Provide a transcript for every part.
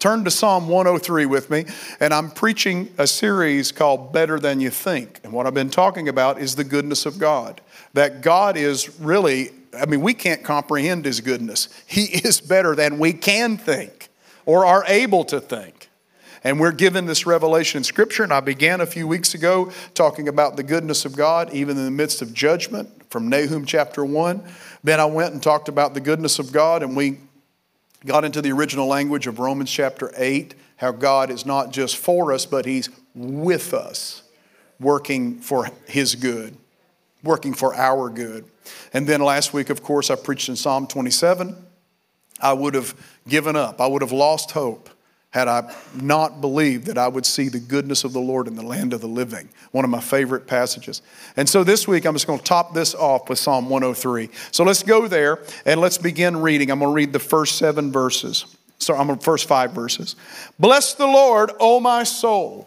Turn to Psalm 103 with me, and I'm preaching a series called Better Than You Think. And what I've been talking about is the goodness of God. That God is really, we can't comprehend His goodness. He is better than we can think or are able to think. And we're given this revelation in Scripture, and I began a few weeks ago talking about the goodness of God, even in the midst of judgment, from Nahum chapter 1. Then I went and talked about the goodness of God, and we got into the original language of Romans chapter 8, how God is not just for us, but He's with us, working for His good, working for our good. And then last week, of course, I preached in Psalm 27. I would have given up. I would have lost hope had I not believed that I would see the goodness of the Lord in the land of the living. One of my favorite passages. And so this week, I'm just going to top this off with Psalm 103. So let's go there and let's begin reading. I'm going to read the first 7 verses. First 5 verses. Bless the Lord, O my soul,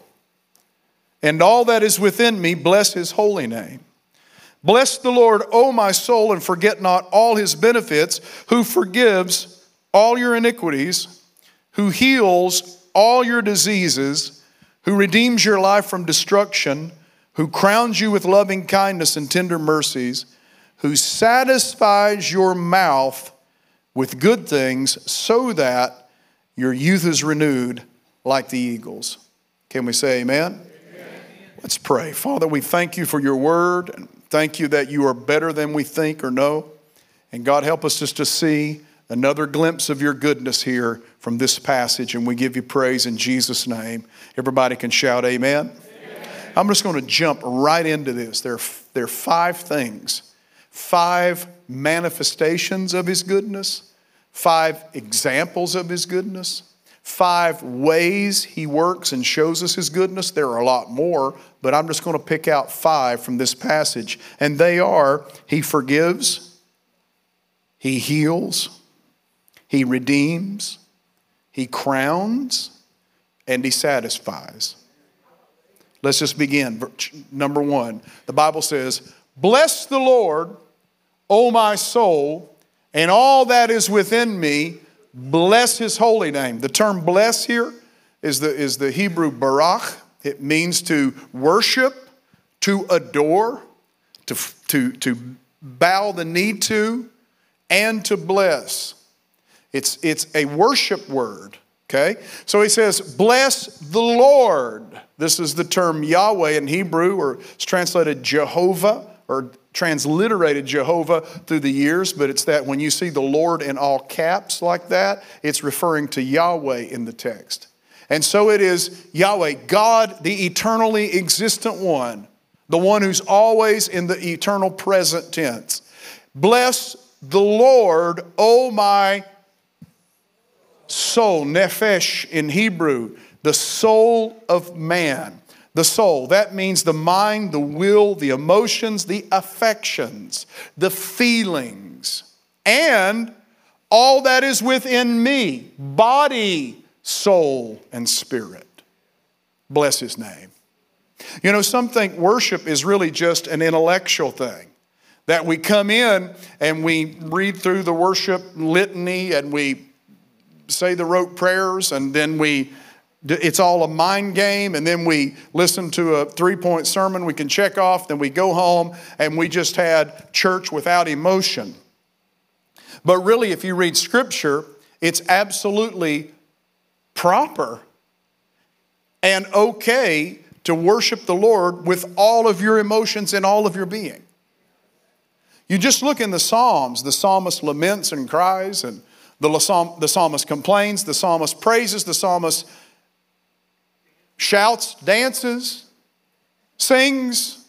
and all that is within me, bless His holy name. Bless the Lord, O my soul, and forget not all His benefits, who forgives all your iniquities, who heals all your diseases, who redeems your life from destruction, who crowns you with loving kindness and tender mercies, who satisfies your mouth with good things so that your youth is renewed like the eagles. Can we say amen? Amen. Let's pray. Father, we thank You for Your word, and thank You that You are better than we think or know. And God, help us just to see another glimpse of Your goodness here from this passage, and we give You praise in Jesus' name. Everybody can shout amen. Amen. I'm just going to jump right into this. There are 5 things, 5 manifestations of His goodness, 5 examples of His goodness, 5 ways He works and shows us His goodness. There are a lot more, but I'm just going to pick out 5 from this passage, and they are: He forgives, He heals, He redeems, He crowns, and He satisfies. Let's just begin. Number 1, the Bible says, bless the Lord, O my soul, and all that is within me, bless His holy name. The term bless here is the Hebrew barak. It means to worship, to adore, to bow the knee to, and to bless. It's a worship word, okay? So he says, bless the Lord. This is the term Yahweh in Hebrew, or it's translated Jehovah, or transliterated Jehovah through the years, but it's that when you see the Lord in all caps like that, it's referring to Yahweh in the text. And so it is Yahweh, God, the eternally existent one, the one who's always in the eternal present tense. Bless the Lord, O my soul, nephesh in Hebrew, the soul of man. The soul, that means the mind, the will, the emotions, the affections, the feelings, and all that is within me, body, soul, and spirit. Bless His name. You know, some think worship is really just an intellectual thing. That we come in and we read through the worship litany and we say the rote prayers, and then it's all a mind game, and then we listen to a 3-point sermon we can check off, then we go home and we just had church without emotion. But really, if you read Scripture, it's absolutely proper and okay to worship the Lord with all of your emotions and all of your being. You just look in the Psalms, the psalmist laments and cries, and the psalmist complains, the psalmist praises, the psalmist shouts, dances, sings.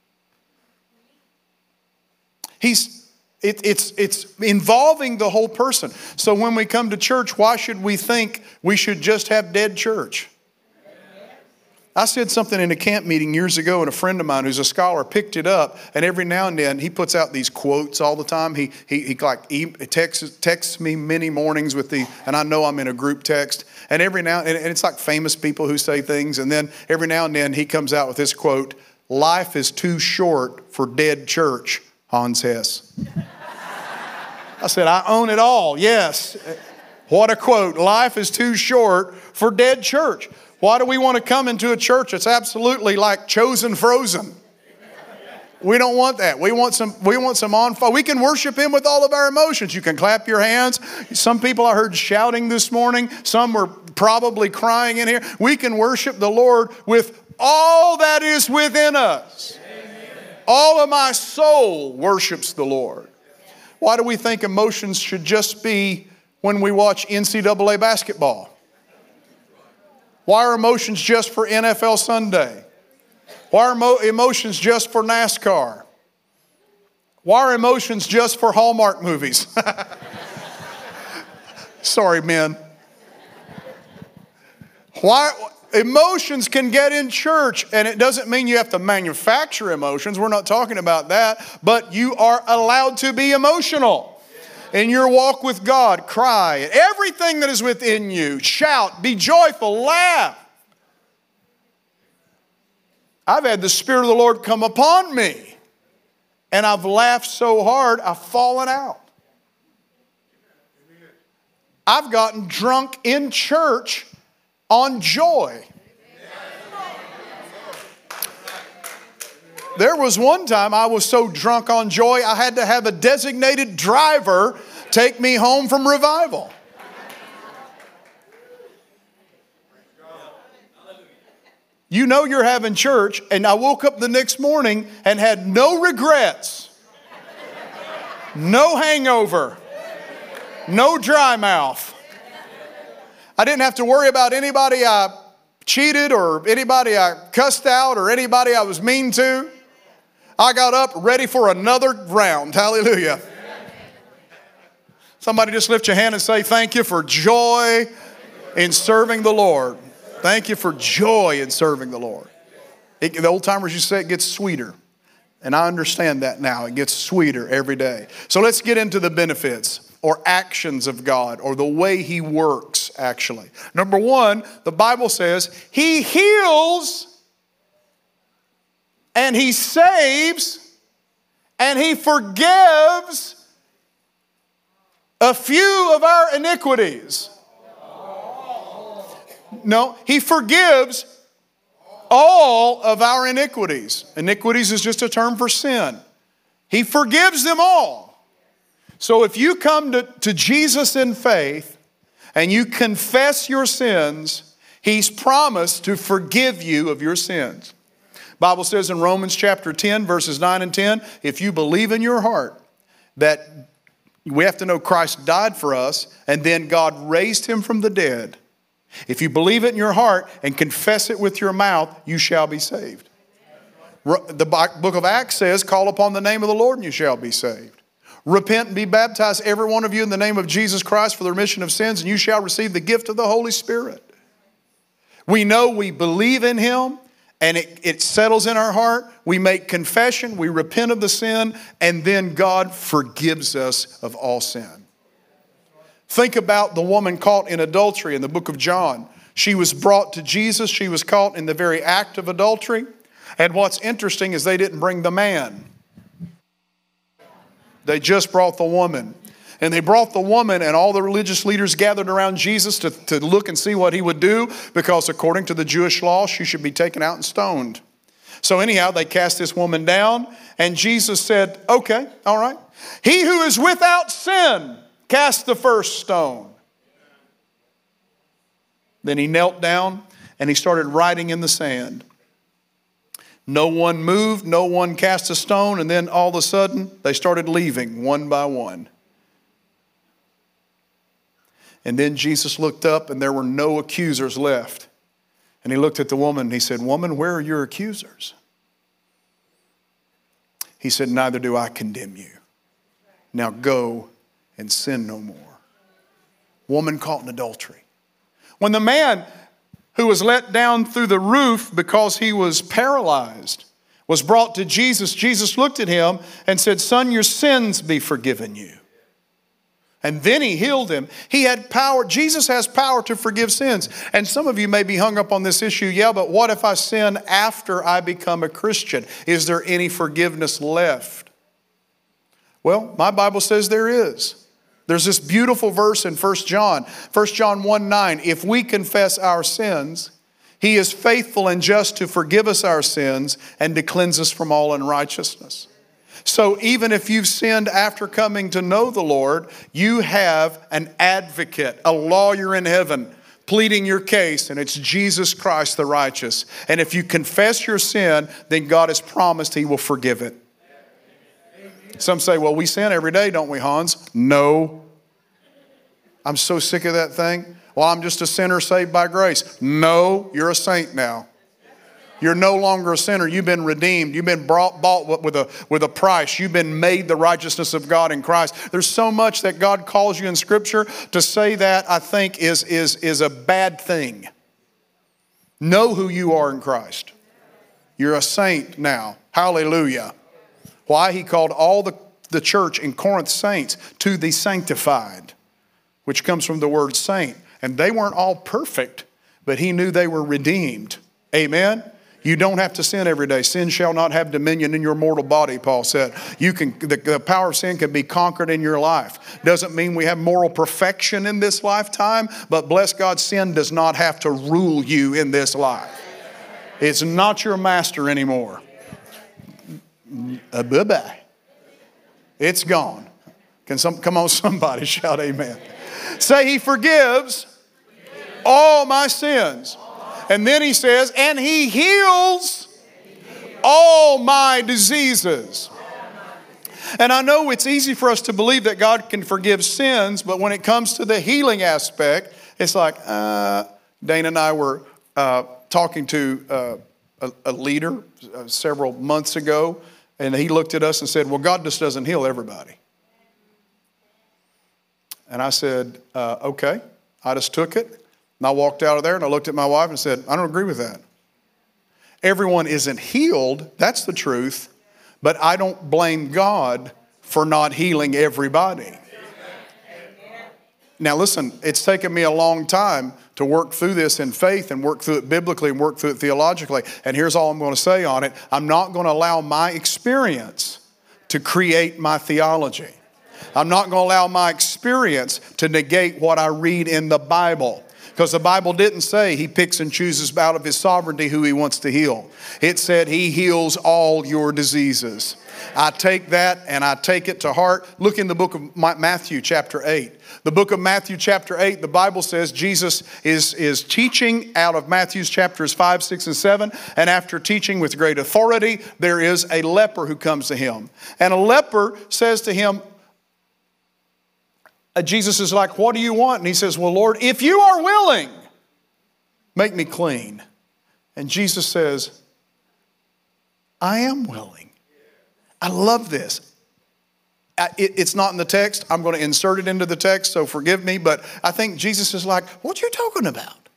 It's involving the whole person. So when we come to church, why should we think we should just have dead church? I said something in a camp meeting years ago, and a friend of mine who's a scholar picked it up, and every now and then he puts out these quotes all the time. He texts me many mornings and I know I'm in a group text, and every now and it's like famous people who say things, and then every now and then he comes out with this quote: "Life is too short for dead church, Hans Hess." I said, I own it all, yes. What a quote. Life is too short for dead church. Why do we want to come into a church that's absolutely like chosen frozen? We don't want that. We want some on fire. We can worship Him with all of our emotions. You can clap your hands. Some people I heard shouting this morning. Some were probably crying in here. We can worship the Lord with all that is within us. All of my soul worships the Lord. Why do we think emotions should just be when we watch NCAA basketball? Why are emotions just for NFL Sunday? Why are emotions just for NASCAR? Why are emotions just for Hallmark movies? Sorry, men. Why? Emotions can get in church, and it doesn't mean you have to manufacture emotions. We're not talking about that. But you are allowed to be emotional in your walk with God. Cry. Everything that is within you. Shout. Be joyful. Laugh. I've had the Spirit of the Lord come upon me, and I've laughed so hard, I've fallen out. I've gotten drunk in church on joy. There was one time I was so drunk on joy, I had to have a designated driver take me home from revival. You know you're having church, and I woke up the next morning and had no regrets, no hangover, no dry mouth. I didn't have to worry about anybody I cheated or anybody I cussed out or anybody I was mean to. I got up ready for another round. Hallelujah. Somebody just lift your hand and say, thank you for joy in serving the Lord. Thank you for joy in serving the Lord. The old timers used to say it gets sweeter. And I understand that now. It gets sweeter every day. So let's get into the benefits or actions of God or the way He works actually. Number one, the Bible says He heals and He saves and He forgives a few of our iniquities. No, He forgives all of our iniquities. Iniquities is just a term for sin. He forgives them all. So if you come to Jesus in faith and you confess your sins, He's promised to forgive you of your sins. The Bible says in Romans chapter 10, verses 9 and 10, if you believe in your heart that we have to know Christ died for us and then God raised Him from the dead, if you believe it in your heart and confess it with your mouth, you shall be saved. The book of Acts says, call upon the name of the Lord and you shall be saved. Repent and be baptized, every one of you, in the name of Jesus Christ for the remission of sins, and you shall receive the gift of the Holy Spirit. We know we believe in Him, and it settles in our heart. We make confession, we repent of the sin, and then God forgives us of all sin. Think about the woman caught in adultery in the book of John. She was brought to Jesus. She was caught in the very act of adultery. And what's interesting is they didn't bring the man. They just brought the woman. And they brought the woman, and all the religious leaders gathered around Jesus to look and see what He would do, because according to the Jewish law, she should be taken out and stoned. So anyhow, they cast this woman down, and Jesus said, okay, all right. He who is without sin, cast the first stone. Then He knelt down and He started writing in the sand. No one moved, no one cast a stone, and then all of a sudden they started leaving one by one. And then Jesus looked up and there were no accusers left. And He looked at the woman and He said, woman, where are your accusers? He said, neither do I condemn you. Now go and sin no more. Woman caught in adultery. When the man who was let down through the roof because he was paralyzed was brought to Jesus, Jesus looked at him and said, son, your sins be forgiven you. And then He healed him. He had power. Jesus has power to forgive sins. And some of you may be hung up on this issue. Yeah, but what if I sin after I become a Christian? Is there any forgiveness left? Well, my Bible says there is. There's this beautiful verse in 1 John 1:9. If we confess our sins, He is faithful and just to forgive us our sins and to cleanse us from all unrighteousness. So even if you've sinned after coming to know the Lord, you have an advocate, a lawyer in heaven pleading your case, and it's Jesus Christ the righteous. And if you confess your sin, then God has promised He will forgive it. Some say, well, we sin every day, don't we, Hans? No. I'm so sick of that thing. Well, I'm just a sinner saved by grace. No, you're a saint now. You're no longer a sinner. You've been redeemed. You've been bought with a price. You've been made the righteousness of God in Christ. There's so much that God calls you in Scripture. To say that, I think, is a bad thing. Know who you are in Christ. You're a saint now. Hallelujah. Why? He called all the church in Corinth saints to the sanctified, which comes from the word saint. And they weren't all perfect, but He knew they were redeemed. Amen? You don't have to sin every day. Sin shall not have dominion in your mortal body, Paul said. The power of sin can be conquered in your life. Doesn't mean we have moral perfection in this lifetime, but bless God, sin does not have to rule you in this life. It's not your master anymore. Bye-bye. It's gone. Come on, somebody shout amen. Say, He forgives all my sins. And then He says, and He heals all my diseases. And I know it's easy for us to believe that God can forgive sins, but when it comes to the healing aspect, it's like, Dana and I were talking to a leader several months ago, and he looked at us and said, well, God just doesn't heal everybody. And I said, okay. I just took it. And I walked out of there and I looked at my wife and said, I don't agree with that. Everyone isn't healed. That's the truth. But I don't blame God for not healing everybody. Now listen, it's taken me a long time to work through this in faith and work through it biblically and work through it theologically. And here's all I'm going to say on it. I'm not going to allow my experience to create my theology. I'm not going to allow my experience to negate what I read in the Bible. Because the Bible didn't say He picks and chooses out of His sovereignty who He wants to heal. It said He heals all your diseases. I take that and I take it to heart. Look in the book of Matthew chapter 8. The book of Matthew chapter 8, the Bible says Jesus is teaching out of Matthew's chapters 5, 6, and 7. And after teaching with great authority, there is a leper who comes to Him. And a leper says to Him, Jesus is like, what do you want? And he says, well, Lord, if you are willing, make me clean. And Jesus says, I am willing. I love this. It's not in the text. I'm going to insert it into the text, so forgive me. But I think Jesus is like, what you talking about?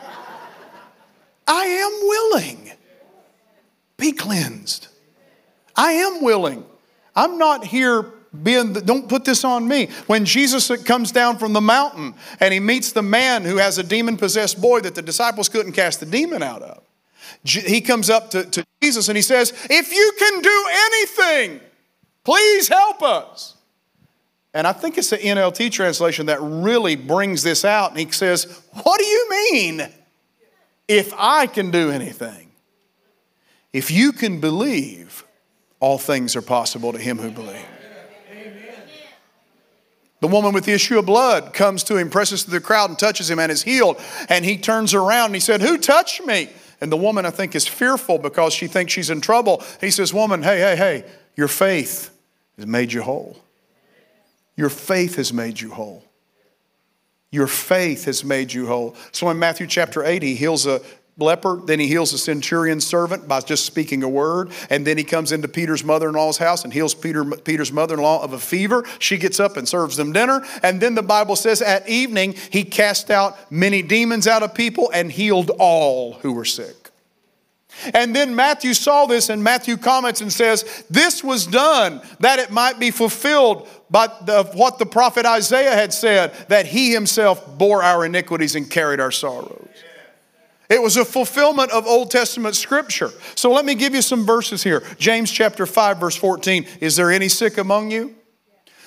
I am willing. Be cleansed. I am willing. I'm not here don't put this on me. When Jesus comes down from the mountain and He meets the man who has a demon-possessed boy that the disciples couldn't cast the demon out of, He comes up to Jesus and He says, if you can do anything, please help us. And I think it's the NLT translation that really brings this out. And He says, what do you mean, if I can do anything? If you can believe, all things are possible to him who believes. The woman with the issue of blood comes to Him, presses through the crowd and touches Him and is healed. And He turns around and He said, who touched me? And the woman, I think, is fearful because she thinks she's in trouble. He says, woman, hey, your faith has made you whole. Your faith has made you whole. Your faith has made you whole. So in Matthew chapter 8, He heals a leper, then He heals a centurion's servant by just speaking a word, and then He comes into Peter's mother-in-law's house and heals Peter's mother-in-law of a fever. She gets up and serves them dinner, and then the Bible says at evening He cast out many demons out of people and healed all who were sick. And then Matthew saw this, and Matthew comments and says, this was done that it might be fulfilled by what the prophet Isaiah had said, that He Himself bore our iniquities and carried our sorrows. It was a fulfillment of Old Testament scripture. So let me give you some verses here. James chapter 5 verse 14. Is there any sick among you?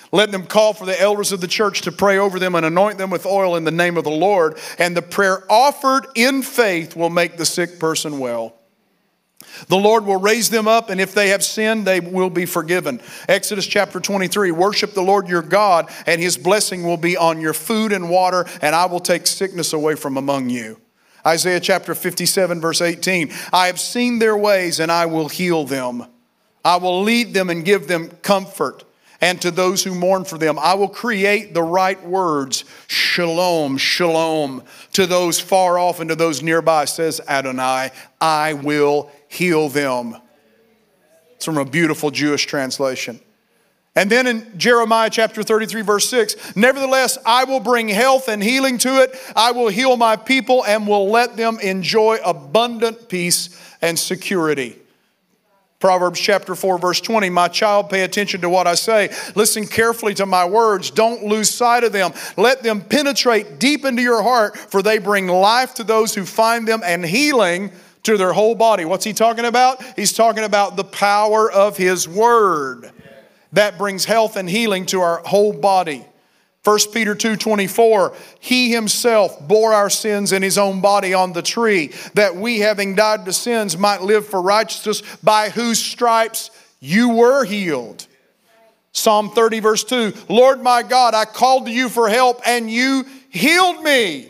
Let them call for the elders of the church to pray over them and anoint them with oil in the name of the Lord. And the prayer offered in faith will make the sick person well. The Lord will raise them up, and if they have sinned, they will be forgiven. Exodus chapter 23, worship the Lord your God, and his blessing will be on your food and water, and I will take sickness away from among you. Isaiah chapter 57, verse 18, I have seen their ways, and I will heal them. I will lead them and give them comfort. And to those who mourn for them, I will create the right words. Shalom, shalom. To those far off and to those nearby, says Adonai, I will heal them. It's from a beautiful Jewish translation. And then in Jeremiah chapter 33, verse 6, nevertheless, I will bring health and healing to it. I will heal my people and will let them enjoy abundant peace and security. Proverbs chapter 4, verse 20, my child, pay attention to what I say. Listen carefully to my words. Don't lose sight of them. Let them penetrate deep into your heart, for they bring life to those who find them and healing to their whole body. What's he talking about? He's talking about the power of his word. That brings health and healing to our whole body. 1 Peter 2:24, he himself bore our sins in his own body on the tree, that we, having died to sins, might live for righteousness, by whose stripes you were healed. Psalm 30, verse 2, Lord my God, I called to you for help, and you healed me.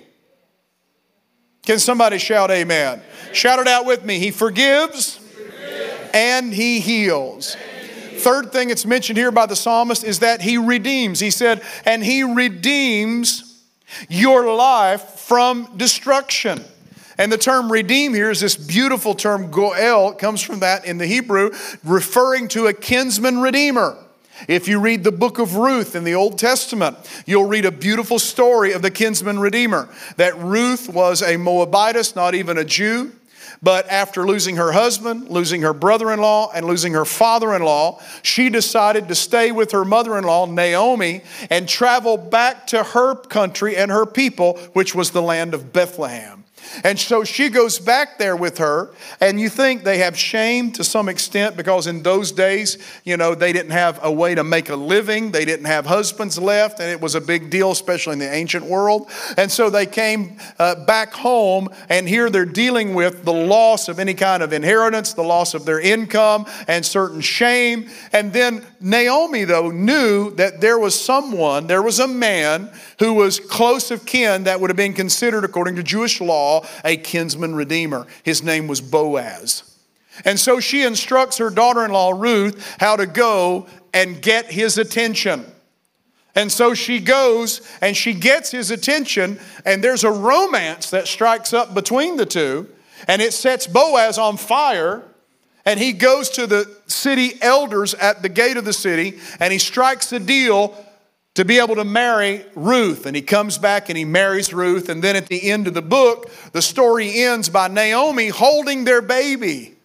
Can somebody shout amen? Shout it out with me. He forgives and he heals. Third thing it's mentioned here by the psalmist is that he redeems. He said, and he redeems your life from destruction. And the term redeem here is this beautiful term, goel. It comes from that in the Hebrew, referring to a kinsman redeemer. If you read the book of Ruth in the Old Testament, you'll read a beautiful story of the kinsman redeemer. That Ruth was a Moabitess, not even a Jew. But after losing her husband, losing her brother-in-law, and losing her father-in-law, she decided to stay with her mother-in-law, Naomi, and travel back to her country and her people, which was the land of Bethlehem. And so she goes back there with her, and you think they have shame to some extent, because in those days, you know, they didn't have a way to make a living. They didn't have husbands left, and it was a big deal, especially in the ancient world. And so they came back home, and here they're dealing with the loss of any kind of inheritance, the loss of their income, and certain shame. And then Naomi, though, knew that there was someone, there was a man who was close of kin that would have been considered, according to Jewish law, a kinsman redeemer. His name was Boaz. And so she instructs her daughter-in-law Ruth how to go and get his attention. And so she goes and she gets his attention, and there's a romance that strikes up between the two, and it sets Boaz on fire. And he goes to the city elders at the gate of the city, and he strikes a deal to be able to marry Ruth. And he comes back and he marries Ruth. And then at the end of the book, the story ends by Naomi holding their baby.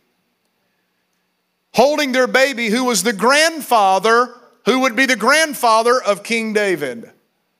Holding their baby, who was the grandfather, who would be the grandfather of King David.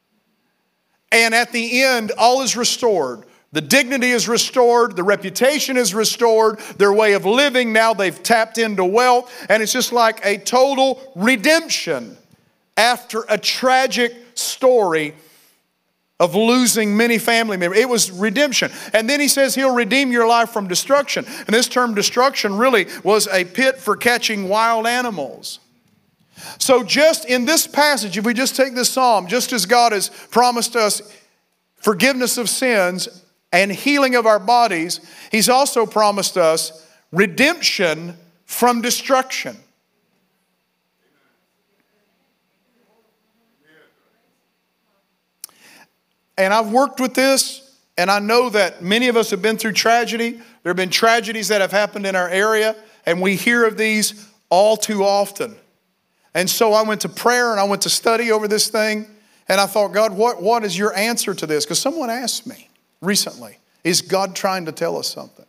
And at the end, all is restored. The dignity is restored. The reputation is restored. Their way of living, now they've tapped into wealth. And it's just like a total redemption after a tragic story of losing many family members. It was redemption. And then he says he'll redeem your life from destruction. And this term destruction really was a pit for catching wild animals. So just in this passage, if we just take this psalm, just as God has promised us forgiveness of sins and healing of our bodies, he's also promised us redemption from destruction. And I've worked with this, and I know that many of us have been through tragedy. There have been tragedies that have happened in our area, and we hear of these all too often. And so I went to prayer and I went to study over this thing, and I thought, God, what is your answer to this? Because someone asked me recently, is God trying to tell us something?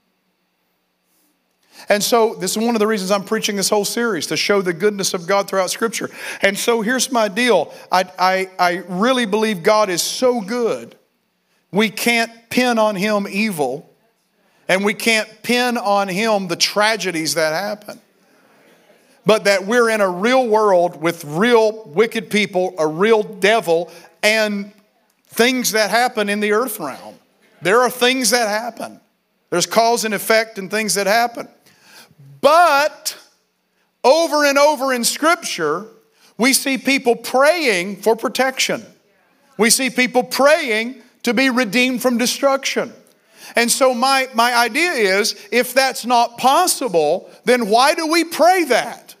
And so this is one of the reasons I'm preaching this whole series, to show the goodness of God throughout Scripture. And so here's my deal. I really believe God is so good, we can't pin on Him evil, and we can't pin on Him the tragedies that happen. but that we're in a real world with real wicked people, a real devil, and things that happen in the earth realm. There are things that happen. There's cause and effect and things that happen. But over and over in Scripture, we see people praying for protection. We see people praying to be redeemed from destruction. And so my idea is, if that's not possible, then why do we pray that?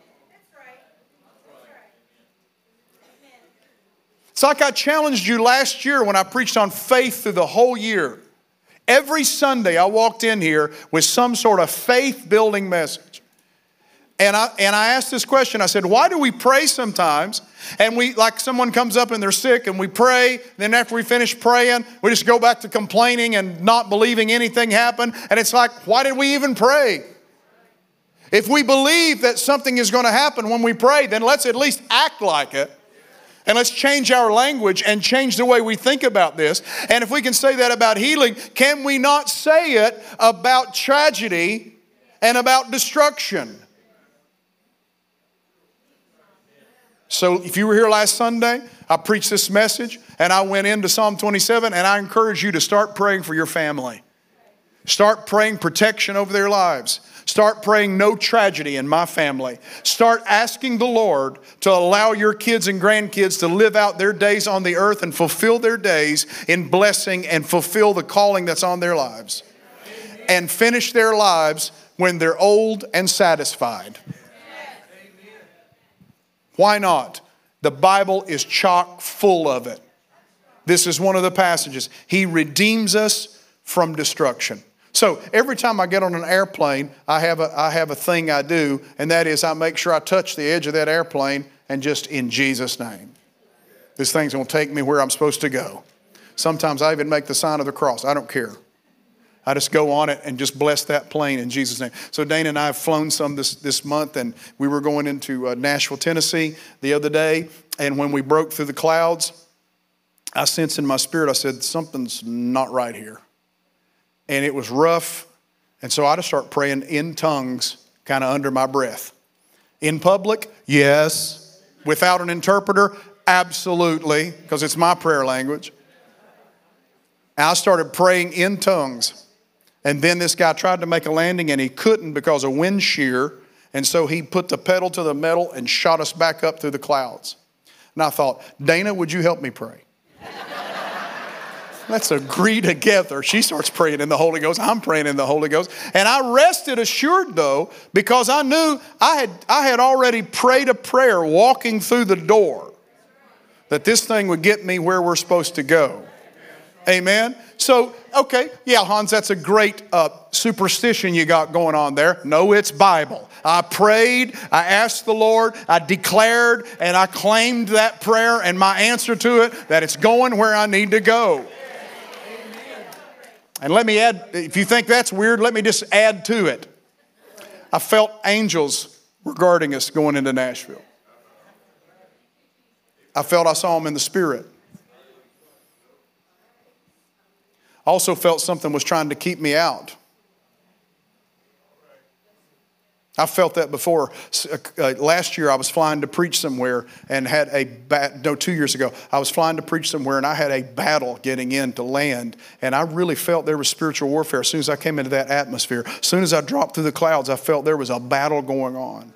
It's like I challenged you last year when I preached on faith through the whole year. Every Sunday I walked in here with some sort of faith-building message. And I asked this question. I said, why do we pray sometimes? And like someone comes up and they're sick and we pray. Then after we finish praying, we just go back to complaining and not believing anything happened. And it's like, why did we even pray? If we believe that something is going to happen when we pray, then let's at least act like it. And let's change our language and change the way we think about this. And if we can say that about healing, can we not say it about tragedy and about destruction? So if you were here last Sunday, I preached this message and I went into Psalm 27, and I encourage you to start praying for your family. Start praying protection over their lives. Start praying no tragedy in my family. Start asking the Lord to allow your kids and grandkids to live out their days on the earth and fulfill their days in blessing and fulfill the calling that's on their lives. And finish their lives when they're old and satisfied. Why not? The Bible is chock full of it. This is one of the passages. He redeems us from destruction. So every time I get on an airplane, I have a thing I do, and that is I make sure I touch the edge of that airplane and just in Jesus' name. This thing's going to take me where I'm supposed to go. Sometimes I even make the sign of the cross. I don't care. I just go on it and just bless that plane in Jesus' name. So Dana and I have flown some this month, and we were going into Nashville, Tennessee the other day, and when we broke through the clouds, I sensed in my spirit, I said, something's not right here. And it was rough. And so I just start praying in tongues, kind of under my breath. In public, yes. Without an interpreter, absolutely, because it's my prayer language. And I started praying in tongues. And then this guy tried to make a landing and he couldn't because of wind shear. And so he put the pedal to the metal and shot us back up through the clouds. And I thought, Dana, would you help me pray? Let's agree together. She starts praying in the Holy Ghost. I'm praying in the Holy Ghost. And I rested assured, though, because I knew I had already prayed a prayer walking through the door that this thing would get me where we're supposed to go. Amen? So, okay, yeah, Hans, that's a great superstition you got going on there. No, it's Bible. I prayed, I asked the Lord, I declared, and I claimed that prayer and my answer to it, that it's going where I need to go. And let me add, if you think that's weird, let me just add to it. I felt angels were guarding us going into Nashville. I felt I saw them in the Spirit. I also felt something was trying to keep me out. I felt that before. Last year I was flying to preach somewhere and had 2 years ago, I was flying to preach somewhere and I had a battle getting in to land. And I really felt there was spiritual warfare as soon as I came into that atmosphere. As soon as I dropped through the clouds, I felt there was a battle going on.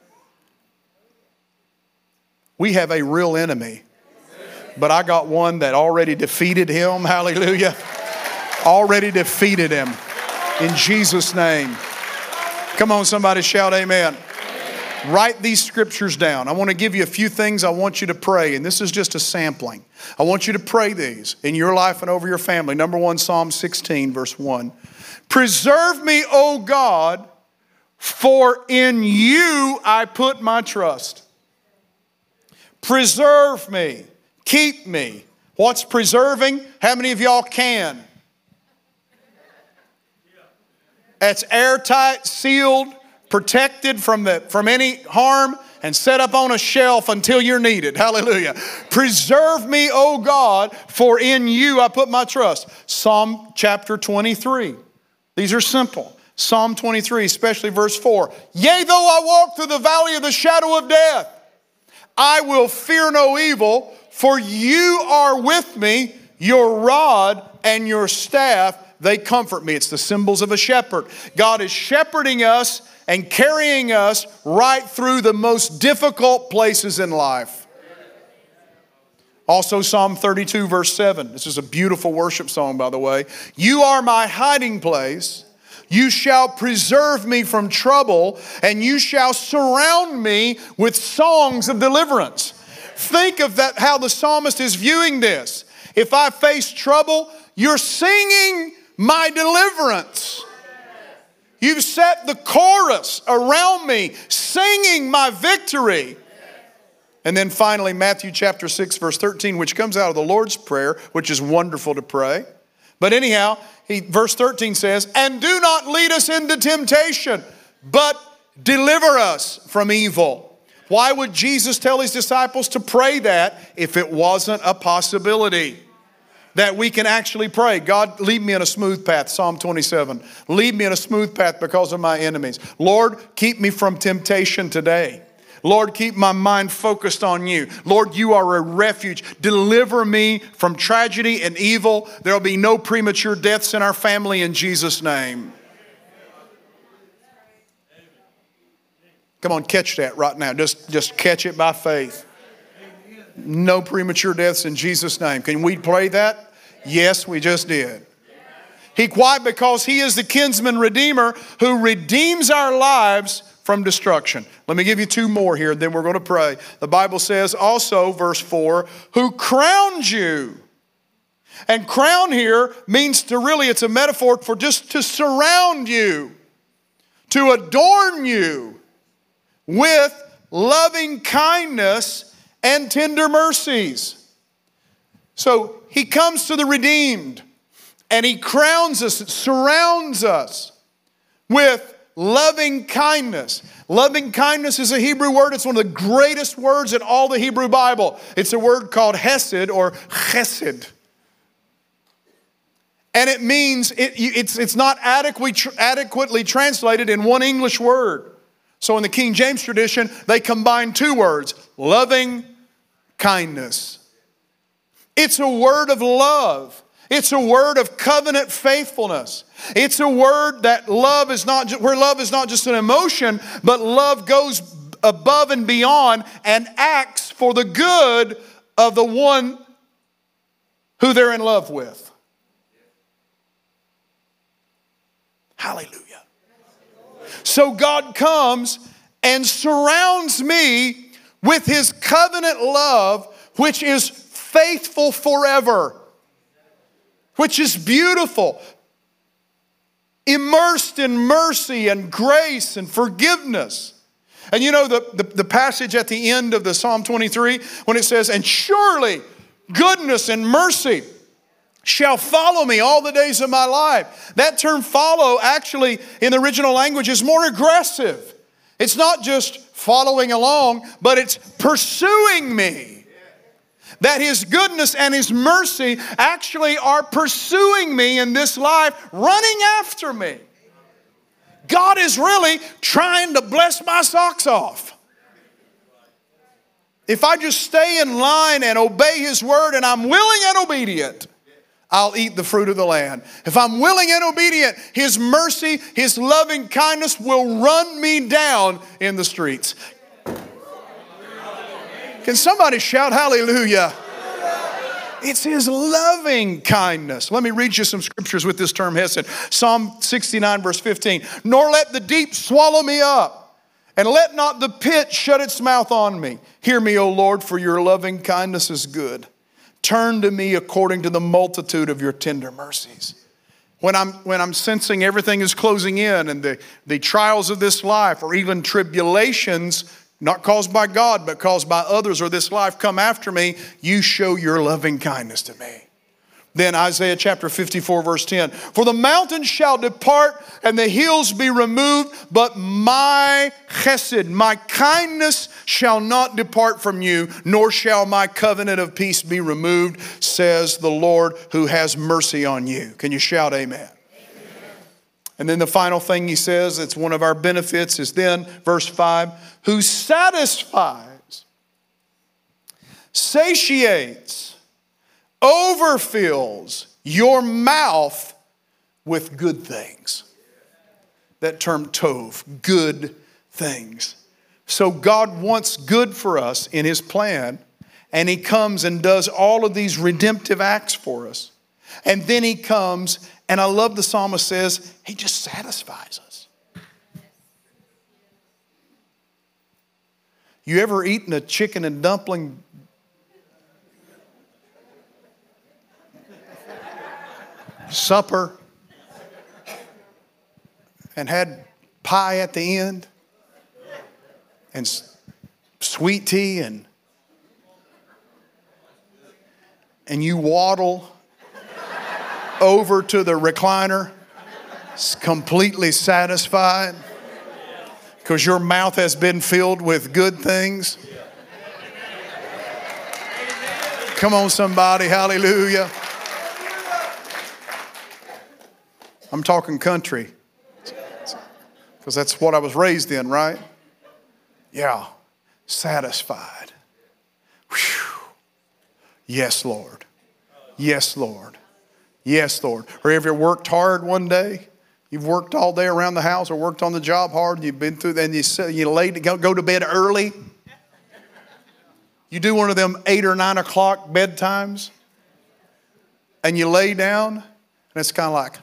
We have a real enemy, but I got one that already defeated him. Hallelujah. Already defeated him in Jesus' name. Come on, somebody shout amen. Write these scriptures down. I want to give you a few things I want you to pray, and this is just a sampling. I want you to pray these in your life and over your family. Number 1, Psalm 16, verse 1. Preserve me, O God, for in you I put my trust. Preserve me. Keep me. What's preserving? How many of y'all can? It's airtight, sealed, protected from any harm, and set up on a shelf until you're needed. Hallelujah. Preserve me, O God, for in you I put my trust. Psalm chapter 23. These are simple. Psalm 23, especially verse 4. Yea, though I walk through the valley of the shadow of death, I will fear no evil, for you are with me, your rod and your staff, they comfort me. It's the symbols of a shepherd. God is shepherding us and carrying us right through the most difficult places in life. Also Psalm 32 verse 7. This is a beautiful worship song, by the way. You are my hiding place. You shall preserve me from trouble, and you shall surround me with songs of deliverance. Think of that, how the psalmist is viewing this. If I face trouble, you're singing my deliverance. You've set the chorus around me, singing my victory. And then finally, Matthew chapter 6, verse 13, which comes out of the Lord's Prayer, which is wonderful to pray. But anyhow, verse 13 says, and do not lead us into temptation, but deliver us from evil. Why would Jesus tell his disciples to pray that if it wasn't a possibility? That we can actually pray. God, lead me in a smooth path, Psalm 27. Lead me in a smooth path because of my enemies. Lord, keep me from temptation today. Lord, keep my mind focused on you. Lord, you are a refuge. Deliver me from tragedy and evil. There will be no premature deaths in our family in Jesus' name. Come on, catch that right now. Just catch it by faith. No premature deaths in Jesus' name. Can we pray that? Yes, we just did. Why? Because he is the kinsman redeemer who redeems our lives from destruction. Let me give you two more here, then we're going to pray. The Bible says also, verse 4, who crowned you. And crown here means to really, it's a metaphor for just to surround you, to adorn you with loving kindness and tender mercies. So he comes to the redeemed and he crowns us, surrounds us with loving kindness. Loving kindness is a Hebrew word. It's one of the greatest words in all the Hebrew Bible. It's a word called hesed or chesed. And it means, it's not adequately translated in one English word. So in the King James tradition, they combine two words, loving kindness. It's a word of love. It's a word of covenant faithfulness. It's a word that love is not just an emotion, but love goes above and beyond and acts for the good of the one who they're in love with. Hallelujah. So God comes and surrounds me with his covenant love, which is faithful forever, which is beautiful, immersed in mercy and grace and forgiveness. And you know the passage at the end of the Psalm 23 when it says, and surely goodness and mercy shall follow me all the days of my life. That term follow actually in the original language is more aggressive. It's not just following along, but it's pursuing me. That his goodness and his mercy actually are pursuing me in this life, running after me. God is really trying to bless my socks off. If I just stay in line and obey his word and I'm willing and obedient, I'll eat the fruit of the land. If I'm willing and obedient, his mercy, his loving kindness will run me down in the streets. Can somebody shout hallelujah? It's his loving kindness. Let me read you some scriptures with this term hesed. Psalm 69 verse 15. Nor let the deep swallow me up, and let not the pit shut its mouth on me. Hear me, O Lord, for your loving kindness is good. Turn to me according to the multitude of your tender mercies. When I'm sensing everything is closing in and the trials of this life or even tribulations, not caused by God, but caused by others or this life come after me, you show your loving kindness to me. Then Isaiah chapter 54 verse 10. For the mountains shall depart and the hills be removed, but my chesed, my kindness shall not depart from you, nor shall my covenant of peace be removed, says the Lord who has mercy on you. Can you shout amen? And then the final thing he says, it's one of our benefits, is then, verse 5, who satisfies, satiates, overfills your mouth with good things. That term tov, good things. So God wants good for us in his plan, and he comes and does all of these redemptive acts for us. And then he comes, and I love the psalmist says, he just satisfies us. You ever eaten a chicken and dumpling supper and had pie at the end and sweet tea and you waddle over to the recliner completely satisfied because your mouth has been filled with good things? Come on, somebody, hallelujah. I'm talking country because that's what I was raised in, right? Yeah, satisfied. Whew. Yes, Lord. Yes, Lord. Yes, Lord. Or have you worked hard one day? You've worked all day around the house or worked on the job hard. You've been through that and you lay to go to bed early. You do one of them 8 or 9 o'clock bedtimes and you lay down and it's kind of like...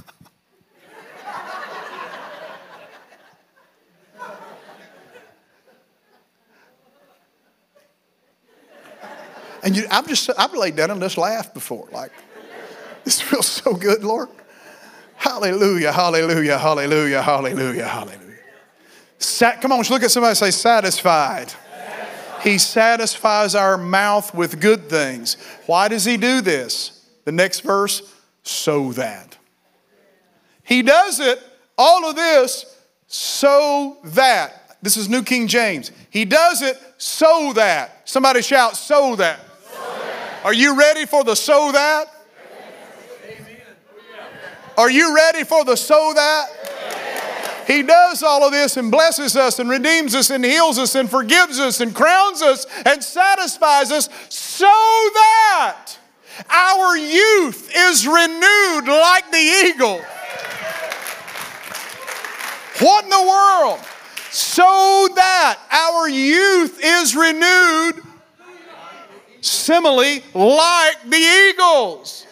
And I've laid down and just laughed before. Like, this feels so good, Lord. Hallelujah, hallelujah, hallelujah, hallelujah, hallelujah. Come on, let's look at somebody and say satisfied. He satisfies our mouth with good things. Why does he do this? The next verse, so that. He does it, all of this, so that. This is New King James. He does it so that. Somebody shout, so that. Are you ready for the so that? Are you ready for the so that? He does all of this and blesses us and redeems us and heals us and forgives us and crowns us and satisfies us so that our youth is renewed like the eagle. What in the world? So that our youth is renewed, simile, like the eagles.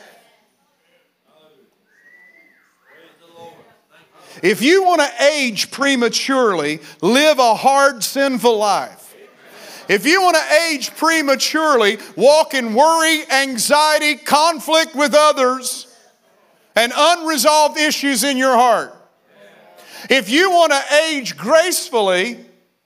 If you want to age prematurely, live a hard, sinful life. If you want to age prematurely, walk in worry, anxiety, conflict with others, and unresolved issues in your heart. If you want to age gracefully,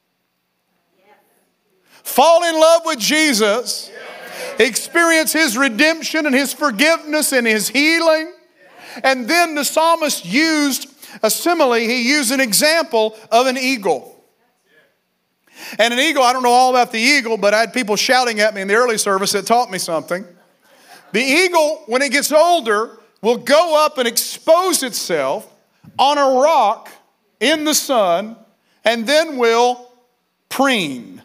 fall in love with Jesus, experience his redemption and his forgiveness and his healing. And then the psalmist used a simile, he used an example of an eagle. And an eagle, I don't know all about the eagle, but I had people shouting at me in the early service that taught me something. The eagle, when it gets older, will go up and expose itself on a rock in the sun and then will preen.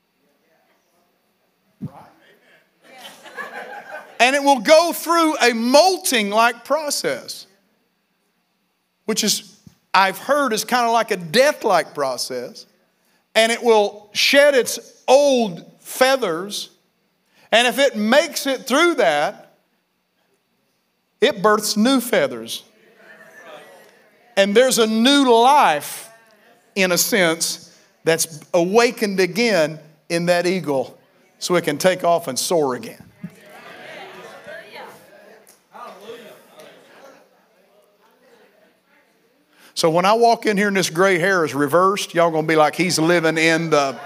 And it will go through a molting-like process, which is, I've heard, is kind of like a death-like process. And it will shed its old feathers. And if it makes it through that, it births new feathers. And there's a new life, in a sense, that's awakened again in that eagle so it can take off and soar again. So when I walk in here and this gray hair is reversed, y'all going to be like, he's living in the...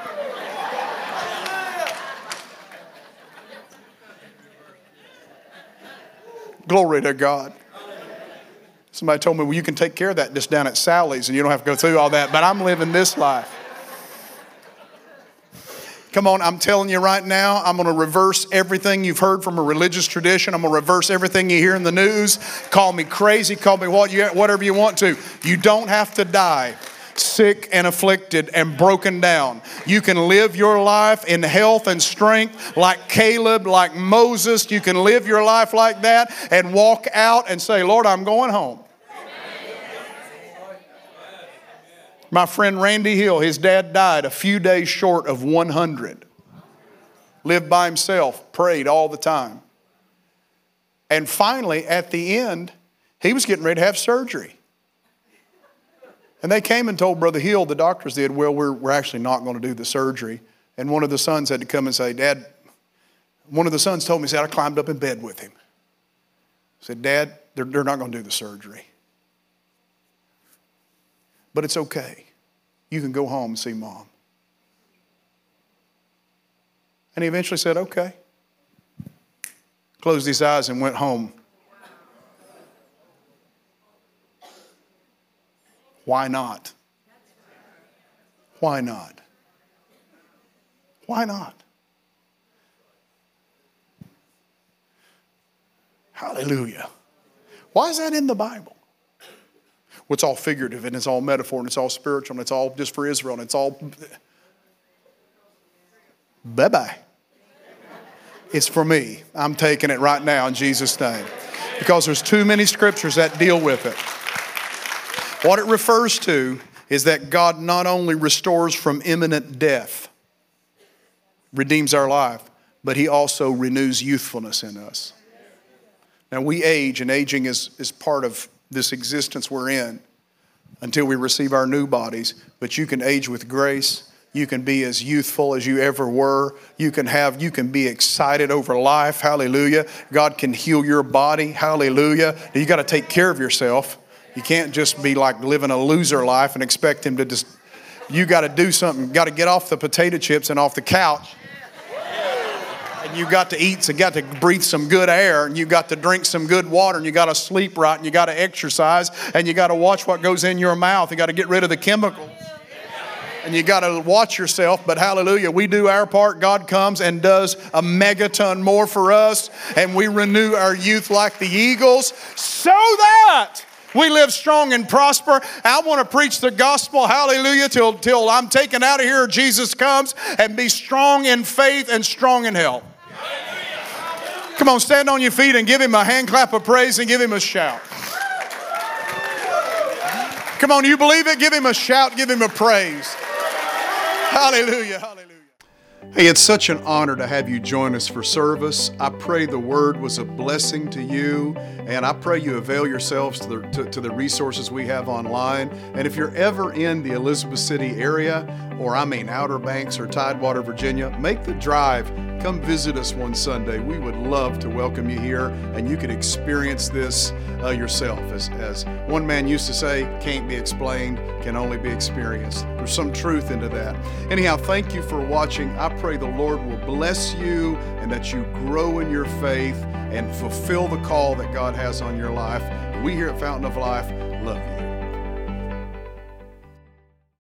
Glory to God. Somebody told me, well, you can take care of that just down at Sally's and you don't have to go through all that. But I'm living this life. Come on, I'm telling you right now, I'm going to reverse everything you've heard from a religious tradition. I'm going to reverse everything you hear in the news. Call me crazy, call me whatever you want to. You don't have to die sick and afflicted and broken down. You can live your life in health and strength like Caleb, like Moses. You can live your life like that and walk out and say, Lord, I'm going home. My friend Randy Hill, his dad died a few days short of 100. Lived by himself, prayed all the time. And finally, at the end, he was getting ready to have surgery. And they came and told Brother Hill, the doctors did, well, we're actually not going to do the surgery. And one of the sons had to come and say, Dad, one of the sons told me, he said, I climbed up in bed with him. I said, Dad, they're not going to do the surgery. But it's okay. You can go home and see Mom. And he eventually said, okay. Closed his eyes and went home. Why not? Why not? Why not? Hallelujah. Why is that in the Bible? Well, it's all figurative and it's all metaphor and it's all spiritual and it's all just for Israel and it's all... Bye-bye. It's for me. I'm taking it right now in Jesus' name. Because there's too many scriptures that deal with it. What it refers to is that God not only restores from imminent death, redeems our life, but He also renews youthfulness in us. Now we age, and aging is part of this existence we're in until we receive our new bodies. But you can age with grace. You can be as youthful as you ever were. You can be excited over life. Hallelujah. God can heal your body. Hallelujah. You got to take care of yourself. You can't just be like living a loser life and expect Him to just, you got to do something. You got to get off the potato chips and off the couch. And you got to eat, so you got to breathe some good air, and you got to drink some good water, and you got to sleep right, and you got to exercise, and you got to watch what goes in your mouth. You got to get rid of the chemicals. And you got to watch yourself, but hallelujah, we do our part. God comes and does a megaton more for us, and we renew our youth like the eagles so that we live strong and prosper. I want to preach the gospel, hallelujah, till I'm taken out of here or Jesus comes, and be strong in faith and strong in health. Come on, stand on your feet and give Him a hand clap of praise and give Him a shout. Come on, you believe it? Give Him a shout, give Him a praise. Hallelujah, hallelujah. Hey, it's such an honor to have you join us for service. I pray the word was a blessing to you, and I pray you avail yourselves to the resources we have online. And if you're ever in the Elizabeth City area, or Outer Banks or Tidewater, Virginia, make the drive. Come visit us one Sunday. We would love to welcome you here, and you can experience this yourself. As one man used to say, can't be explained, can only be experienced. There's some truth into that. Anyhow, thank you for watching. I pray the Lord will bless you and that you grow in your faith and fulfill the call that God has on your life. We here at Fountain of Life love you.